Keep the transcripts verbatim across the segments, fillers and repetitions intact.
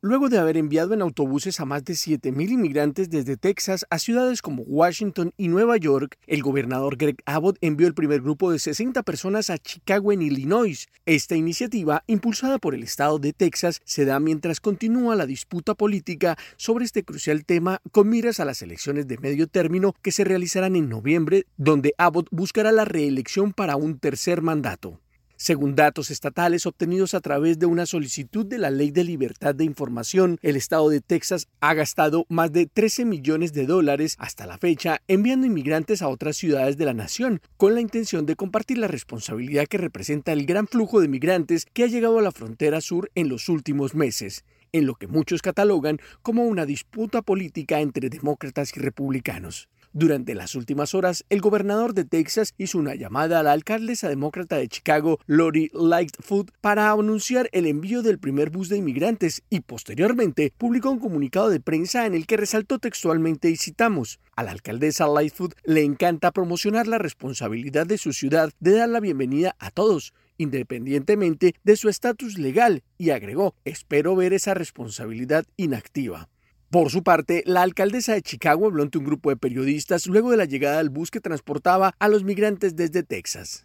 luego de haber enviado en autobuses a más de siete mil inmigrantes desde Texas a ciudades como Washington y Nueva York. El gobernador Greg Abbott envió el primer grupo de sesenta personas a Chicago, en Illinois. Esta iniciativa, impulsada por el estado de Texas, se da mientras continúa la disputa política sobre este crucial tema con miras a las elecciones de medio término que se realizarán en noviembre, donde Abbott buscará la reelección para un tercer mandato. Según datos estatales obtenidos a través de una solicitud de la Ley de Libertad de Información, el estado de Texas ha gastado más de trece millones de dólares hasta la fecha enviando inmigrantes a otras ciudades de la nación, con la intención de compartir la responsabilidad que representa el gran flujo de migrantes que ha llegado a la frontera sur en los últimos meses, en lo que muchos catalogan como una disputa política entre demócratas y republicanos. Durante las últimas horas, el gobernador de Texas hizo una llamada a la alcaldesa demócrata de Chicago, Lori Lightfoot, para anunciar el envío del primer bus de inmigrantes y posteriormente publicó un comunicado de prensa en el que resaltó textualmente y citamos: a la alcaldesa Lightfoot le encanta promocionar la responsabilidad de su ciudad de dar la bienvenida a todos, independientemente de su estatus legal, y agregó: espero ver esa responsabilidad inactiva. Por su parte, la alcaldesa de Chicago habló ante un grupo de periodistas luego de la llegada del bus que transportaba a los migrantes desde Texas.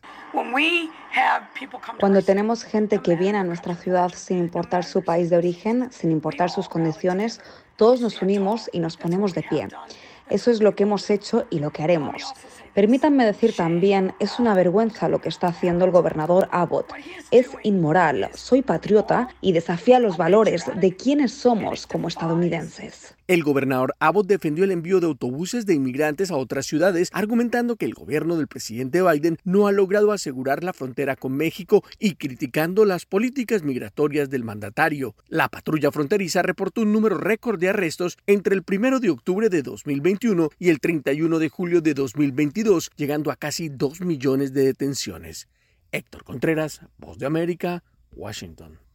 Cuando tenemos gente que viene a nuestra ciudad sin importar su país de origen, sin importar sus condiciones, todos nos unimos y nos ponemos de pie. Eso es lo que hemos hecho y lo que haremos. Permítanme decir también, es una vergüenza lo que está haciendo el gobernador Abbott. Es inmoral, soy patriota y desafía los valores de quienes somos como estadounidenses. El gobernador Abbott defendió el envío de autobuses de inmigrantes a otras ciudades, argumentando que el gobierno del presidente Biden no ha logrado asegurar la frontera con México y criticando las políticas migratorias del mandatario. La patrulla fronteriza reportó un número récord de arrestos entre el primero de octubre de dos mil veintiuno y el treinta y uno de julio de dos mil veintidós, llegando a casi dos millones de detenciones. Héctor Contreras, Voz de América, Washington.